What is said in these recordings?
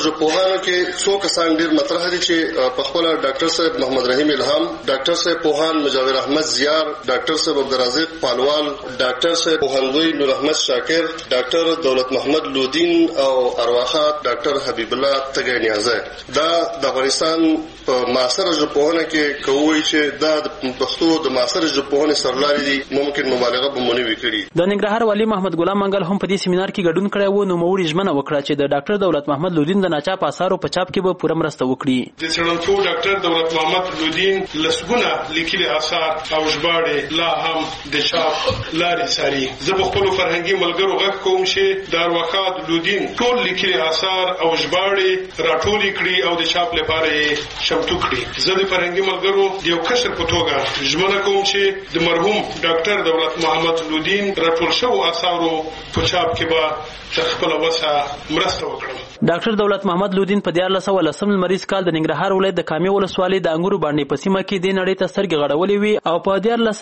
ژبپوهانو کې څو کسان ډېر مطرح دي چې په خپل ډاکټر صاحب محمد رحیم الهام، ډاکټر صاحب پوهان مجاور احمد زیار، ډاکټر صاحب عبدالرزاق پالوال، ډاکټر صاحب پوهندوی نور احمد شاکر، ډاکټر دولت محمد لودین او ارواښاد ډاکټر حبیب الله تګی نیازی. دا د افغانستان په معاصره ژبپوهنه کې کوي چې دا د پښتو د معاصره ژبپوهنې سرلاري دي، ممکن مبالغه به مونږ وکړي. د ننګرهار والي محمد غلام منګل هم په دې سیمینار کې ګډون کړی و. نو موري ژمنه وکړه چې د ډاکټر دولت محمد لودین د ناچاپ آثارو په چاپ کې به پوره مرسته وکړي. د څېړونکو ډاکټر دولت محمد لودین لسګونه لیکلي آثار او ژباړې لا هم د چاپ لارې څاري. زه په خپلو فرهنګي ملګرو غږ کوم چې د ارواښاد لودین ټول لیکلي آثار او ژباړې راټولې کړي او د چاپ لپاره یې چمتو کړي. زه د فرهنګي ملګرو د یو کشر په توګه ژمنه کوم چې د مرحوم ډاکټر دولت محمد لودین راټول شوو آثارو په چاپ کې به تر خپله وسه مرسته وکړم. ډاکټر دولت محمد لودین په 1410 لمریز کال د ننګرهار ولایت د کامې ولسوالۍ د انګورو باندې په سیمه کې د نړۍ ته سترګې غړولې وي او په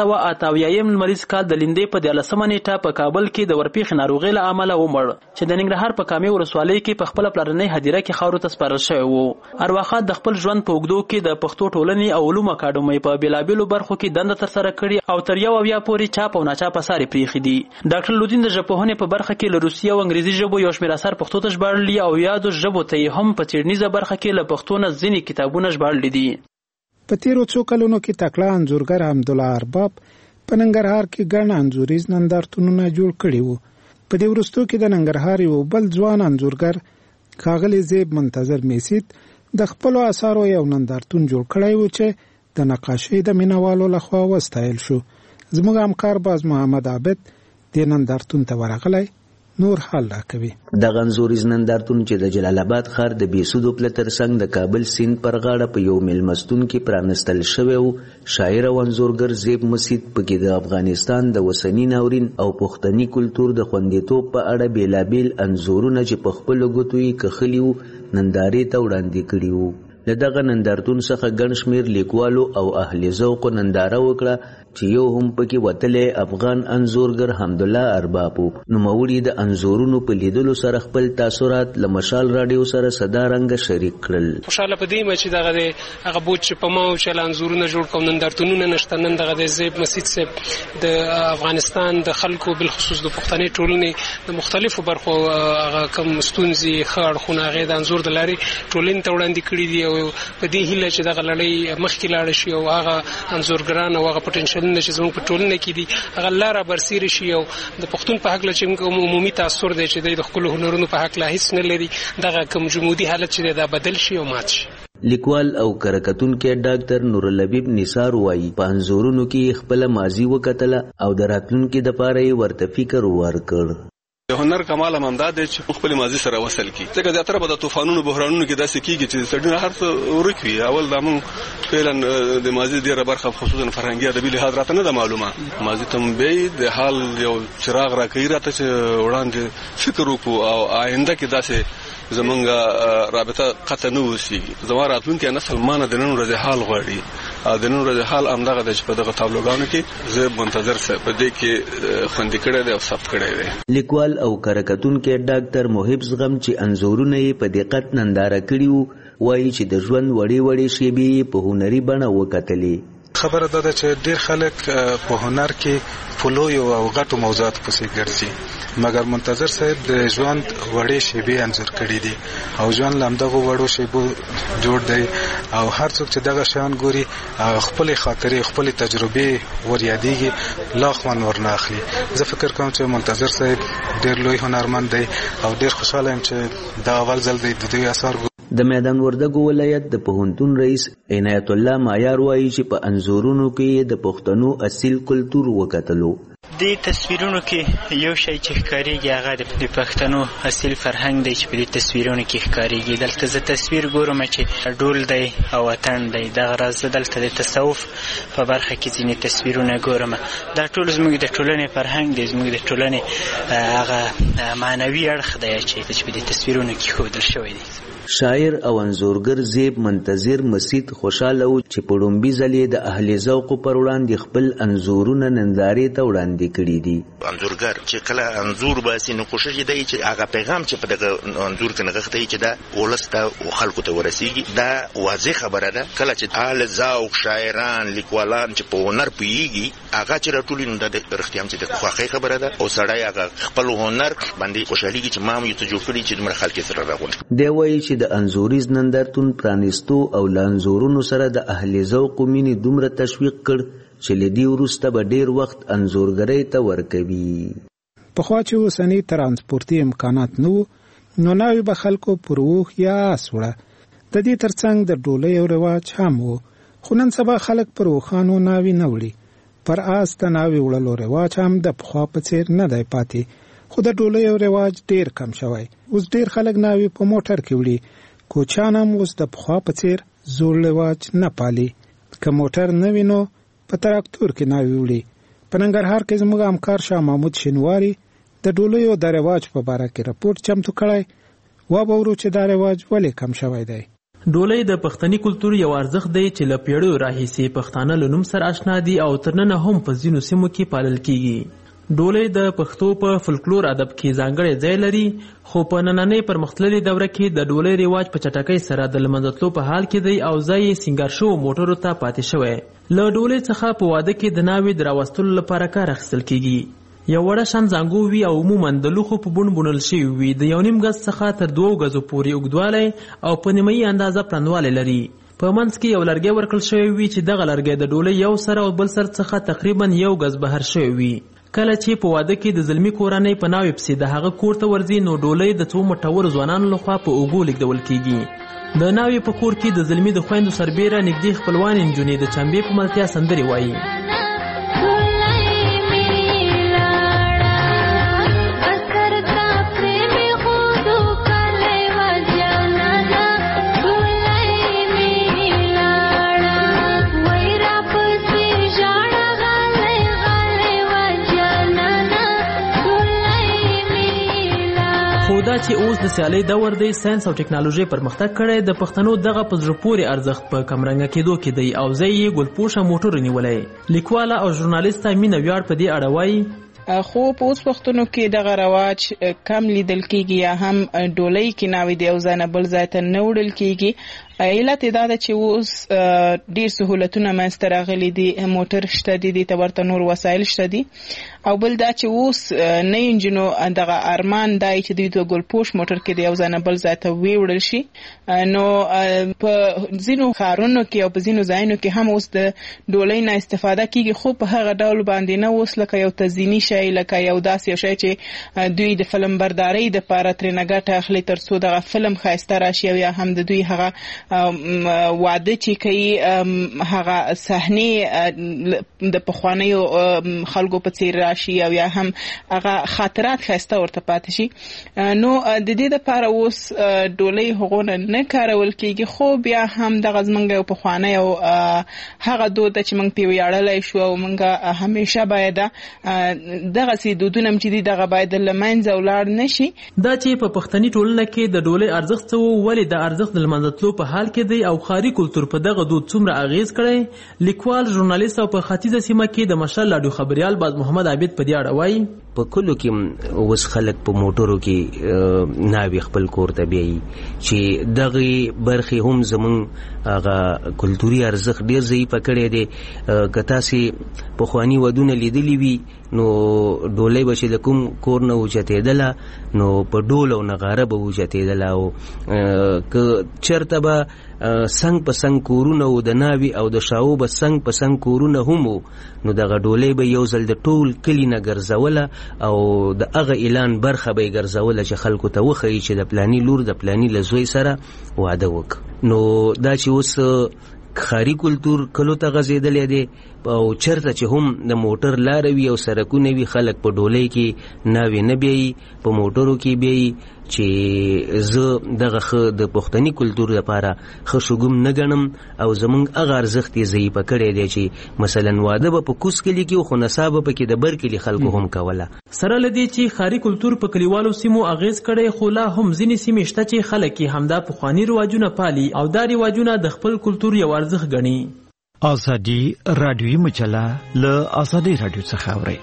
1488 لمریز کال د لیندې په 14 نیټه په کابل کې د ورپېښې ناروغۍ له امله ومړ چې د ننګرهار په کامې ولسوالۍ کې په خپل پلرنۍ هدیره کې خاورو ته سپارل شوی و. ارواښاد د خپل ژوند په اوږدو کې د پښتو ټولنې او علومو اکاډمۍ په بېلابېلو برخو کې دنده ترسره کړې او تر 1 پورې چاپ او ناچاپ اثار یې پرېښي دي. ډاکټر لودین د ژبپوهنې په برخه کې له روسي او انګریزي ژبو یو شمېر اثار پښتو ته ژباړلي او یادو ژبو ته هم په څېړنیزه برخه کې له پښتو نه ځینې کتابونه ژباړلي دي. په تیرو څو کلونو کې تکړه انځورګر حمدالله ارباب په ننګرهار کې ګڼ انځوریز نندارتونونه جوړ کړي وو. په دې وروستو کې د ننګرهار یو بل ځوان انځورګر ښاغلی زیب منتظر میسید د خپلو اثارو یو نندارتون جوړ کړی و چې د نقاشۍ د مینوالو لخوا وستایل شو. زموږ همکار باز محمد عابد دې نندارتون ته ورغلی نور حال راکوي. د انځوریز نندارتون چې د جلال آباد ښار د بیسودو پله ترڅنګ د کابل سیند پر غاړه په یو میلمستون کې پرانستل شوی و. شاعر او انځورګر زیب مسید پکې د افغانستان د وسني ناورین او پښتني کلتور د خوندیتوب په اړه بیلابیل انځورونه چې په خپلو ګوتو یې کښلي وو نندارې ته وړاندې کړي وو. له دغه نندارتون څخه ګڼ شمېر لیکوالو او اهل ذوقو ننداره وکړه چې یو هم پکې وتلی افغان انځورګر حمدالله ارباب و. نوموړي د انځورونو په لیدلو سره خپل تاثرات له مشال راډیو سره صدا رنګه شریک کړل. خوشحاله په دې یم چې دغه هغه بوج چې په ما و چې انځورونه جوړ کوم نندارتونونه نشته. نن دغه د زیب مسید صاحب د افغانستان د خلکو بالخصوص د پښتني ټولنې د مختلفو برخو هغه کوم ستونزې ښه اړخونه هغې د انځور د لارې ټولنې ته وړاندې کړي دي او په دې هیله چې دغه لړۍ مخکې لاړه شي او هغه انځورګران او هغه پوټنشلونه چې زموږ په ټولنه کې دي هغه لاره برسېره شي او د پښتون په هکله چې عمومي تاثر دی چې د خپلو هنرونو په هکله هیڅ نه لري دغه کوم جمودي حالت چې دی دا بدل شي او مات شي. لیکوال او کرکټونکی ډاکټر نورالحبیب نثار وایي په انځورونو کې خپله ماضي وکتله او د راتلونکي دپاره یې ورته فکر ورکړ. د هنر کمال هم دا دی چې خپل ماضي سره وصل کی. ځکه زیاتره به د طوفانونو بحرانونو کې داسې کیږي چې سړی هر څه ورک وي. اول دا موږ فعلا د ماضي ډېره برخه خصوصا فرهنګي ادبي لحاظ راته نه ده معلومه. ماضي ته به د حال یو چراغ راکوي راته چې وړاندې فکر وکړو او آینده کې داسې زمونږ رابطه قطع نه وسیږي. زما راتلونکی نسل مانه د نن ورځې حال غواړي او د نن ورځې حال همدغه دی چې په دغه تابلوګانو کې زه منتظر په دې کې خوندي کړی دی او ثبت کړی دی. لیکوال او کرکټونکی ډاکټر محب زغم چې انځورونه یې په دقت ننداره کړي وو وایي چې د ژوند وړې وړې شیبې په هنري بڼه وکتلې. خبره ده چې ډیر خلک په هنر کې فلویو او غټو موضوعات پسې ګرځي مګر منتظر صاحب د ژوند وړې شیبې انځور کړي دي او ژوند لمدغه وړو شیبو جوړ دی او هر څوک چې دغه شان ګوري خپل خاطرې خپل تجربې ور یادېږي لا خوند ورنه اخلي. زه فکر کوم چې منتظر صاحب ډیر لوی هنرمند دی او ډیر خوشاله یم چې دا اول ځل دی د دوی اثار. د میدان وردګو ولایت د پوهنتون رئیس عنایت الله مایار وایي چې په انځورونو کې د پښتنو اصیل کلتور وکتلو. دې تصویرونو کې یو شی چې ښکارېږي هغه د پښتنو اصیل فرهنګ دی چې په دې تصویرونو کې ښکارېږي. دلته زه تصویر ګورم چې ډول دی او اتڼ دی. دغه راز زه دلته د تصوف په برخه کې ځینې تصویرونه ګورم. دا ټول زموږ د ټولنې فرهنګ دی، زموږ د ټولنې هغه معنوي اړخ دی چې په دې تصویرونو کې ښودل شوی دی. شاعر او انځورګر زیب منتظر مسید خوشاله و چې په لومبي ځلې د اهل ذوق پر وړاندې خپل انځورونه نندارې ته وړاندې کړي دي. انځورګر چې کله انځور باسي نو کوشش دی چې هغه پیغام چې په دغه انځور کې نغښتي چې دا ولسته او خلکو ته ورسیږي. دا واضح خبره ده کله چې اهل ذوق شاعران لیکوالان چې په هنر پیږي هغه چې راټولي نو د اختیام چې د خوښۍ خبره ده او سړی هغه خپل هنر باندې خوشحاليږي چې ما یو ته جوړ کړی چې دومره خلک سره راغونډ. دی وایي چې د انځوریز نندارتون پرانیستو او لانځورونو سره د اهل ذوق مینې دومره تشویق کړ چې لدی وروسته به ډیر وخت انځورګرۍ ته ورکوي. پخوا چې اوسني ترانسپورتي امکانات نه نو ناوی به خلکو پر اوښ یا آس وړه. د دې ترڅنګ د ډولۍ یو رواج هم و، خو نن سبا خلک پر اوښانو ناوی نه وړي. پر آس ته ناوی وړلو رواج هم د پخوا په څیر نه دی پاتې، خو د ډولۍ یو رواج ډیر کم شوی. اوس ډیر خلک ناوی په موټر کې وړي، کوچیان هم اوس د پخوا په څیر زوړ رواج نه پالي. که موټر نه وي نو په تراکتور کې ناوی وړي. په ننګرهار کې زموږ همکار شاه محمود شینواري د ډولیو د رواج په باره کې راپورټ چمتو کړی. وبورو چې دا رواج ولې کم شوی دی. ډولۍ د پښتني کلتور یو ارزښت دی چې له پیړیو راهیسې پښتانه له نوم سره آشنا دي او تر ننه هم په ځینو سیمو کې پالل کیږي. ډولۍ د پښتو په فلکلور ادب کې ځانګړی ځای لري، خو په نننۍ پرمختللې دوره کې د ډولۍ رواج په چټکۍ سره د له منځه تلو په حال کې دی او ځای یې سینګار شوو موټرو ته پاتې شوی. له ډولۍ څخه په واده کې د ناوې د راوستلو لپاره کار اخیستل کیږي. یو وړه شان زانګو وي او عموما د لوښو په بڼ بڼل شوي وي، د 1.5 ګز څخه تر 2 ګزو پورې اوږدوالی او په نیمایي اندازه پلنوالی لري. په منځ کې یو لرګی ورکړل شوی وي چې دغه لرګی د ډولۍ یو سر او بل سر څخه تقریبا 1 ګز بهر شوی وي. کله چې په واده کې د زلمي کورنۍ په ناوې پسې د هغه کور ته ورځي نو ډولۍ د څو مټورو ځوانانو لخوا په اوږو لیږدول کیږي. د ناوې په کور کې د زلمي د خویندو سربیره نږدې خپلوانې نجونې د چمبې په ملتیا سندرې وایي. دا چې اوس د سیالۍ دور دی، ساینس او ټکنالوژي پرمختګ کړی، د پښتنو دغه په زړه پورې ارزښت په کمرنګه کېدو کې دی او ځای یې ګلپوشه موټر نیولی. لیکواله او ژورنالیسته مینه ویاړ په دې اړه وایي. خو په اوس وختونو کې دغه رواج کم لیدل کېږي یا هم ډولۍ کې ناوې د یو ځای نه بل ځای ته نه وړل کېږي. علت یې دا ده چې اوس ډېر سهولتونه منځته راغلي دي، موټر شته دي، دې ته ورته نور وسایل شته دي. او بل دا چې اوس نه نجونو دغه ارمان دی چې دوی د ګلپوش موټر کې د یو ځای نه بل ځای ته ویوړل شي. نو په ځینو ښارونو کې او په ځینو ځایونو کې هم اوس د ډولۍ نه استفاده کېږي، خو په هغه ډول باندې نه، اوس لکه یو تزییني شی، لکه یو داسې یو شی چې دوی د فلم بردارۍ دپاره ترېنه ګټه اخلي تر څو دغه فلم ښایسته راشي، او یا هم د دوی هغه واده چې کوي هغه صحنې د پخوانیو خلکو په څیر راشي او یا هم هغه خاطرات ښایسته ورته پاتې شي. نو د دې دپاره اوس ډولۍ هغونه نه کارول کېږي، خو بیا هم دغه زمونږ یو پخوانی او هغه دود ده چې موږ پرې ویاړلی شو او موږ همیشه باید دغسې دودونه چې دي دغه باید له منځه ولاړ نه شي. دا چې په پښتني ټولنه کې د ډولۍ ارزښت څه و، ولې د ارزښت د له منځه تلو په حال کې دی او ښاري کلتور په دغه دود څومره اغیز کړی، لیکوال، ژورنالیست او په ختیځه سیمه کې د مشهور راډیو خبریال باز محمد عابد په دې اړه وایي. په کلو کې اوس خلک په موټرو کې ناوې خپل کور ته بیایي چې دغه برخې هم زمونږ هغه کلتوري ارزښت ډېر ضعیفه کړی دی. که تاسې پخواني ودونه لیدلي وي نو ډولۍ به چې د کوم کور نه اوچتېدله نو په ډول او نغاره به اوچتېدله، او که چېرته به څنګ په څنګ کورونه و د ناوې او د شاو به څنګ په څنګ کورونه هم و، نو دغه ډولۍ به یو ځل د ټول کلي نه ګرځوله او د هغه اعلان برخه به یې ګرځوله چې خلکو ته وښیي چې د پلاني لور د پلاني له زوی سره واده وکړه. نو دا چې اوس ښاري کلتور کلو ته غځېدلی دی او چېرته چې هم د موټر لاره وي او سړکونه وي خلک په ډولۍ کې ناوې نه بیایي په موټرو کې بیایي چې زه دغه ښه د پښتني کلتور لپاره ښه شګوم نه ګڼم او زمونږ هغه ارزښت یې ضعیفه کړی دی چې مثلا واده به په کوز کلي کې خو نڅا به پکې د بر کلي خلکو هم کوله. سره له دې چې ښاري کلتور په کلیوالو سیمو اغیز کړی خو لا هم ځینې سیمې شته چې خلک یې همدا پخواني رواجونه پالي او دا رواجونه د خپل کلتور یو ارزښت ګڼي. ازادي رادیوي مجله له ازادي رادیو څخه اورئ.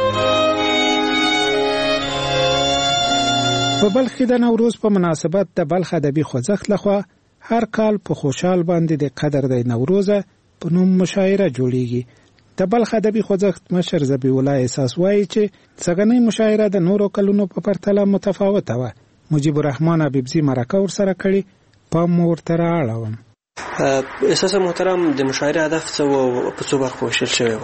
په بلخ کې د نوروز په مناسبت د بلخ ادبي خوځښت لخوا هر کال په خوشحال باندې د قدر د نوروزه په نوم مشاعره جوړیږي. د بلخ ادبي خوځښت مشر ذبیح الله احساس وایي چې څنګهنۍ مشاعره د نورو کلونو په پرتله متفاوته وه. مجيب الرحمن حبیبزي مرکه ورسره کړې پام ورته رااړوم. احساس محترم د مشاعره هدف څه و په څو برخو ویشل شوی و؟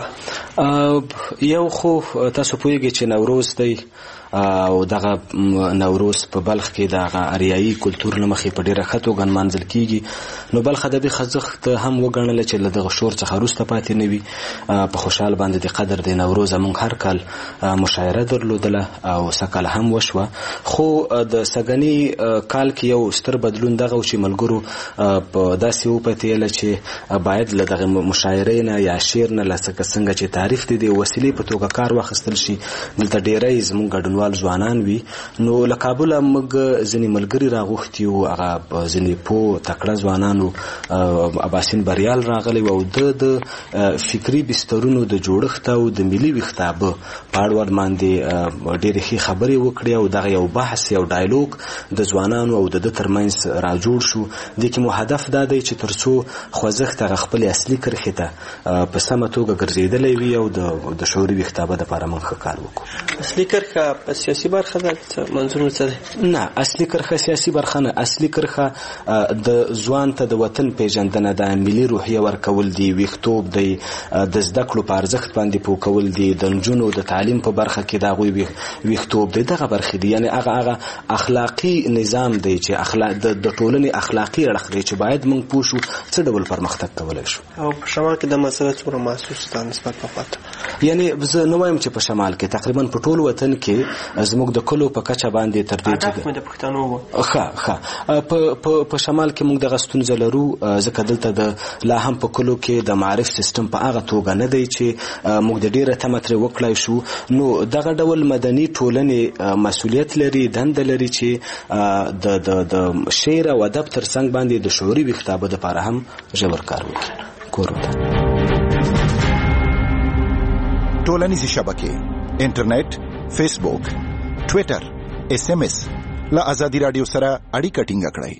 یو خو تاسو پوهیږئ چې نوروز دی او دغه نوروز په بلخ کې دغه اریایي کلتور له مخې په ډیره ښه توګه نمانځل کیږي. نو بلخ ادبي خوځښت هم وګڼل چې له دغه شور څخه وروسته پاتې نه وي. په خوشحال باندې د قدر د نوروز موږ هر کال مشاعره درلودله او سکل هم وشوه. خو د سګنی کال کې یو ستر بدلون دغه چې ملګرو په داسې وپتېله چې باید له دغه مشاعرې نه یا شعر نه لکه څنګه چې تعریف دی د وسیلې په توګه کار واخیستل شي. دلته ډیری زموږ ګډونوال ځوانان وي. نو له کابله موږ ځینې ملګري راغوښتي وو، هغه ځینې پوه تکړه ځوانانو اباسین بریال راغلی و او د فکري بسترونو د جوړښت او د ملي ویښتابه په اړوند باندې ډېرې ښې خبرې وکړې او دغه یو بحث یو ډایلوګ د ځوانانو او د ترمنځ راجوړ شو. دې کې مو هدف دا دی چې تر څو خوځښت هغه خپل اصلي کرښې ته په سمه توګه ګرځېدلی وي او د شعوري ویښتابه دپاره موږ ښه کار وکړو. اصلي کرښه سیاسي برخه ده منظور څه دی؟ نه، اصلي کرښه سیاسي برخه نه. اصلي کرښه د ځوان ته د وطن پیژندنه ده، ملي روحیه ورکول دي، ویښتوب دی، د زده کړو په ارزښت باندې پوه کول دي، د نجونو د تعلیم په برخه کې د هغوی ویښتوب دی. دغه برخې دي، یعنې هغه اخلاقي نظام دی چې د ټولنې اخلاقي اړخ دی چې باید موږ پوه شو څه ډول پرمختګ کولی شو. او په شمال کې د مسله څومره محسوس ده نسبت په خواته؟ یعنې زه نه وایم چې په شمال کې، تقریبا په ټول وطن کې زموږ د کلو په کچه باندې تر دې هدف مې د پښتنو و. ښه په شمال کې موږ دغه ستونزه لرو، ځکه دلته لا هم په کلو کې د معرف سیستم په هغه توګه نه دی چې موږ د ډېره تمه ترې وکړای شو. نو دغه ډول مدني ټولنې مسؤلیت لري، دنده لري چې د شعر او ادب تر څنګ باندې د شعوري ویښتابه دپاره هم ژور کار وکړي. ټولنیزې شبکې، انټرنیټ، فیسبوک، ټویټر، SMS له ازادي رادیو سره اړیکه ټینګه کړئ.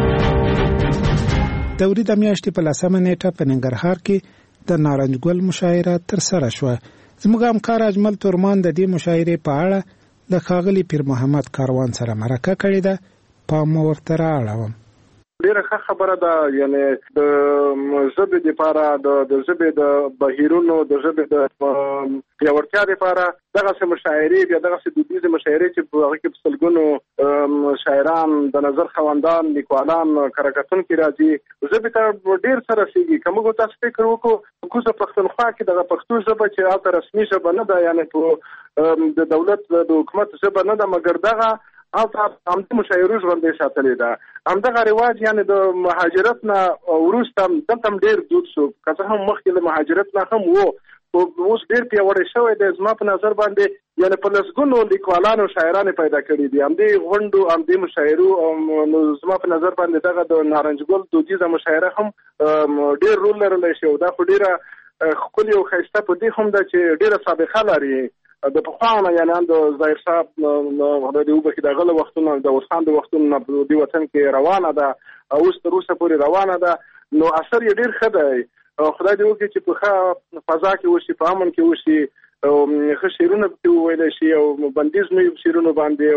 د وري د میاشتې په 10مه نیټه په ننګرهار کې د نارنج ګل مشاعره ترسره شوه. زموږ همکار اجمل تورمان د دې مشاعرې په اړه د ښاغلي پیر محمد کاروان سره مرکه کړې ده. پام ورته رااړوم. ډیره ښه خبره ده، یعنی د ژبې لپاره د ژبې د بهیرونو د ژبې د پیاوړتیا لپاره دغسې مشاعرې بیا دغسې دودیزې مشاعرې چې په هغه کې په سلګونو شاعران، د نظر خواندان، لیکوالان، کره کتونکي راځي، ژبې ته ډېر څه رسېږي. که موږ تاسو فکر وکړو په کوزه پښتونخوا کې دغه پښتو ژبه چې هلته رسمي ژبه نه ده، یعنې په د دولت د حکومت ژبه نه ده، مګر دغه هلته همدې مشاعرو ژوندۍ ساتلې ده. همدغه رواج یعنې د مهاجرت نه وروسته دلته هم ډېر دود شو، که څه هم مخکې له مهاجرت نه هم و، اوس ډېر پیاوړی شوی دی. زما په نظر باندې یعنې په لسګونو لیکوالانو شاعرانې پیدا کړي دي همدې غونډو همدې مشاعرو. نو زما په نظر باندې دغه د نارنج ګل دودیزه مشاعره هم ډېر رول لرلی شي او دا خو ډېره ښکلې او ښایسته په دې هم ده چې ډېره سابقه لري. د پخوا نه یعنې هم د ظاهر صاحب خدای دې وبخښي د هغه له وختونو د اوس خان د وختونو نه په دې وطن کې روانه ده، اوس تر اوسه پورې روانه ده. نو اثر یې ډېر ښه دی. خدای دې وکړي چې په ښه فضا کې وشي، په امن کې وشي، ښه شعرونه پکې وویلی شي او بندیز نه وي په شعرونو باندې او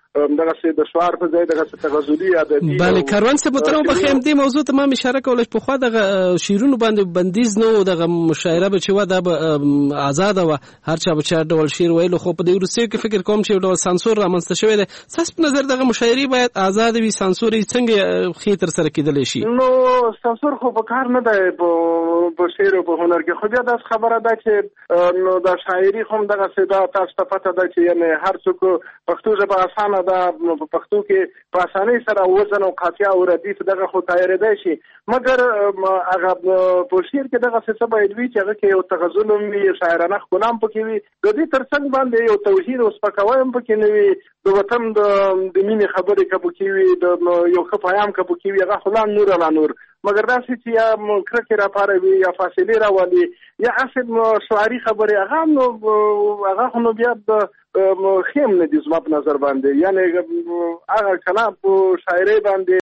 دغه څه د شعار په ځای دغه تغزلي ادبي بله کاروان څه بوتره بخیم دې موضوع ته ما اشاره کوله په خو دغه شیرونو باندې بندیز نه دغه مشاعره به چې و د آزاد و هر چا به چا ډول شعر ویلو خو په دې روسي کې فکر کوم چې ډول سانسور رامنځته شوی دی تاسو په نظر دغه مشاعري باید آزاد وي سانسور یې څنګه خې تر سره کېدلی شي نو سانسور خو په کار نه دی په شعر او په هنر کې خو بیا دا خبره ده چې نو د شاعري هم دغه څه دا تاسو ته پته ده چې یعنی هر څوک پښتو ژبه اسانه ده په پښتو کې په اسانۍ سره وزن او قافیه او ردیف دغه خو تایریدای شي مګر هغه په شعر کې دغه څه باید وي چې هغه کې یو تغزل وي شاعرانه ښکلا پکې وي د دې ترڅنګ باندې یو توحید او سپکاوی هم پکې نه وي د وطن د مینې خبرې که پکې وي د یو ښه پیام که پکې وي هغه خو لا نور علا نور مګر داسې چې یا کرکې راپاروي یا فاصلې راولي یا اصل شعاري خبرې هغه خو نو بیا خیم نه دي زما په نظر باندې یعنی هغه کلام په شاعرۍ باندې